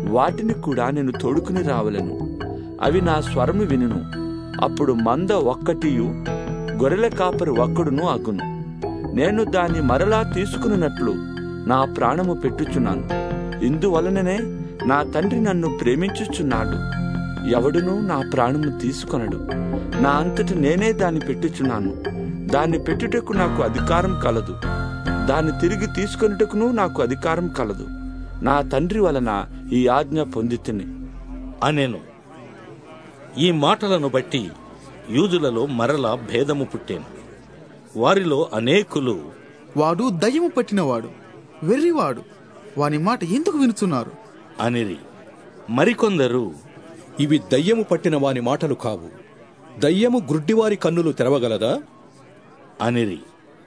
వాటిని కూడా నేను తోడుకుని రావలను. అవి నా స్వరము వినును. అప్పుడు మంద ఒక్కటియు గొర్రెల కాపరి ఒక్కడును అగును. నేను దాన్ని మరలా తీసుకున్నట్లు నా ప్రాణము పెట్టుచున్నాను. ఇందువలననే నా తండ్రి నన్ను ప్రేమించుచున్నాడు. ఎవడునూ నా ప్రాణము తీసుకొనడు. నా అంతట నేనే దాన్ని పెట్టుచున్నాను. దాన్ని పెట్టుటకు నాకు అధికారం కలదు, దాన్ని తిరిగి తీసుకొనుటకును నాకు అధికారం కలదు. నా తండ్రి వలన ఈ ఆజ్ఞ పొందితిని అనెను. ఈ మాటలను బట్టి యూదులలో మరలా భేదము పుట్టెను. వారిలో అనేకులు, వాడు దయ్యము పట్టినవాడు, వెర్రివాడు, వాని మాట ఎందుకు వినుచున్నారు అనిరి. మరికొందరు, ఇవి దయ్యము పట్టిన వాని మాటలు కావు. దయ్యము గ్రుడ్డివారి కన్నులు తెరవగలదా అనిరి.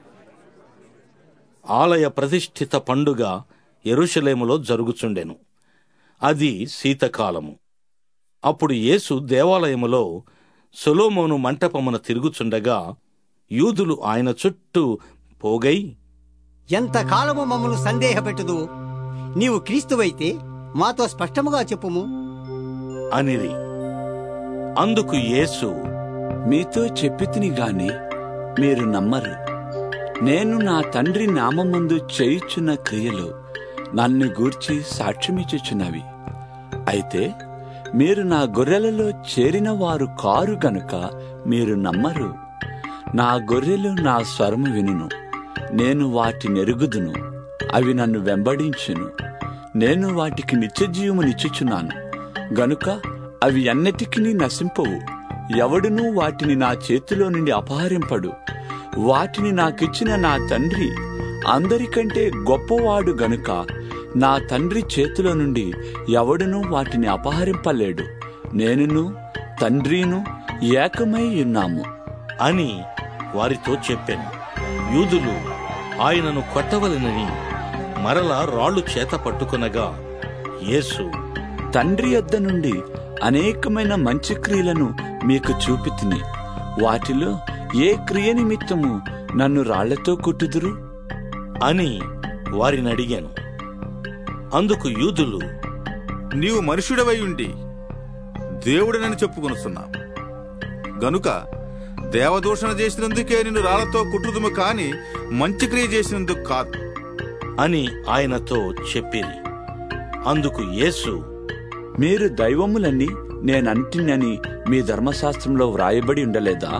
ఆలయ ప్రతిష్ఠిత పండుగ యెరూషలేములో జరుగుచుండెను. అది శీతకాలము. అప్పుడు యేసు దేవాలయములో సొలొమోను మంటపమున తిరుగుచుండగా యూదులు ఆయన చుట్టూ పోగై, ఎంతకాలము మమ్మను సందేహపెట్టుదు? నీవు క్రీస్తువైతే మాతో స్పష్టముగా చెప్పుము అనిరి. అందుకు యేసు, మీతో చెప్పితిని గాని మీరు నమ్మరు. నేను నా తండ్రి నామమందు చేయుచున్న క్రియలు నన్ను గూర్చి సాక్ష్యమిచ్చుచున్నవి. అయితే మీరు నా గొర్రెలలో చేరిన వారు కారు గనుక మీరు నమ్మరు. నా గొర్రెలు నా స్వరము వినును. నేను వాటినెరుగుదును. అవి నన్ను వెంబడించును. నేను వాటికి నిత్యజీవమునిచ్చుచున్నాను గనుక అవి ఎన్నటికీ నశింపవు. ఎవడునూ వాటిని నా చేతిలో నుండి అపహరింపడు. వాటిని నాకిచ్చిన నా తండ్రి అందరికంటే గొప్పవాడు గనుక నా తండ్రి చేతిలో నుండి ఎవడునూ వాటిని అపహరింపలేడు. నేనును తండ్రిను ఏకమై ఉన్నాము అని వారితో చెప్పాను. యూదులు ఆయనను కొట్టవలెనని మరలా రాళ్లు చేత పట్టుకొనగా యేసు, తండ్రి యొద్ద నుండి అనేకమైన మంచి క్రియలను మీకు చూపితిని. వాటిలో ఏ క్రియ నిమిత్తము నన్ను రాళ్లతో కొట్టుదురు అని వారిని అడిగాను. అందుకు యూదులు, నీవు మనుష్యుడవై ఉండి దేవుడనని చెప్పుకొనుస్తున్నావు గనుక దేవదూషణ చేసినందుకే నిన్ను రాళ్లతో కొట్టుదుము కాని మంచి క్రియ చేసినందుకు కాదు అని ఆయనతో చెప్పిరి. అందుకు యేసు, మీరు దైవములని నేనంటినని మీ ధర్మశాస్త్రంలో వ్రాయబడి ఉండలేదా?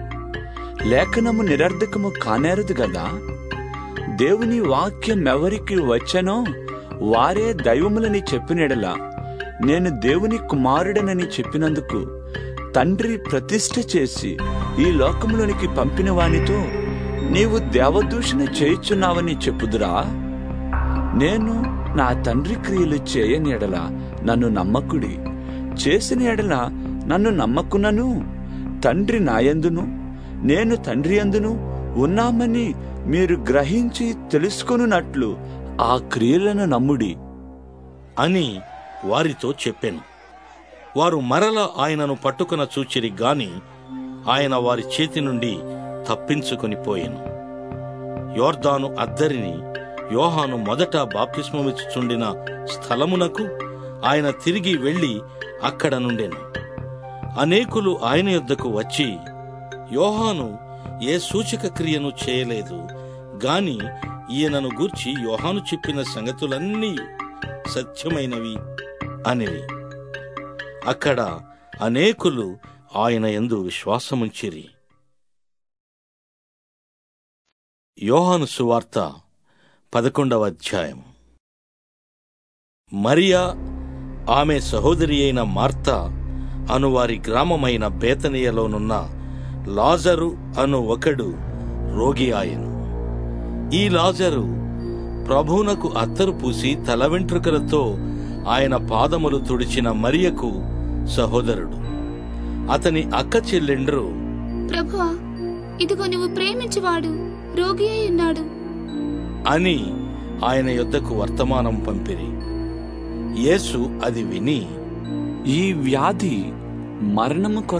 లేఖనము నిరర్ధకము కానేరదు గదా. దేవుని వాక్యం ఎవరికి వచ్చనో వారే దైవములని చెప్పినెడలా నేను దేవుని కుమారుడనని చెప్పినందుకు తండ్రి ప్రతిష్ఠ చేసి ఈ లోకములోనికి పంపిన వానితో నీవు దేవదూషణ చేయుచున్నావని చెప్పుదురా? నేను నా తండ్రి క్రియలు చేయని ఎడల నన్ను నమ్మకుడి, చేసిన ఎడల నన్ను నమ్మకునను. తండ్రి నాయందును నేను తండ్రి యందును ఉన్నామని మీరు గ్రహించి తెలుసుకొనున్నట్లు ఆ క్రియలను నమ్ముడి అని వారితో చెప్పాను. వారు మరల ఆయనను పట్టుకున చూచిరి గాని ఆయన వారి చేతి నుండి తప్పించుకొని పోయెను. యోర్దాను అద్దరిని యోహాను మొదట బాప్తిస్మమిచ్చుచుండిన స్థలమునకు ఆయన తిరిగి వెళ్లి అక్కడ నుండెను. అనేకులు ఆయన యొద్దకు వచ్చి, యోహాను ఏ సూచక క్రియను చేయలేదు గాని ఈయనను గూర్చి యోహాను చెప్పిన సంగతులన్నీ సత్యమైనవి అనిరి. అక్కడ అనేకులు ఆయన యందు విశ్వాసముంచిరి. యోహాను సువార్త 11వ అధ్యాయం. మరియా ఆమె సహోదరి అయిన మార్తా అను వారి గ్రామమైన బేతనియలోనున్న లాజరు అను ఒకడు రోగి ఆయను. ఈ లాజరు ప్రభువునకు అత్తరు పూసి తల వెంట్రుకలతో ఆయన పాదములు తుడిచిన మరియకు సహోదరుడు. అతని అక్క చెల్లెండ్రు, ప్రభువా, ఇదిగో నువ్వు ప్రేమించువాడు రోగి అయి ఉన్నాడు అని ఆయన యొద్దకు వర్తమానం పంపిరి. యేసు అది విని, ఈ వ్యాధి మరణము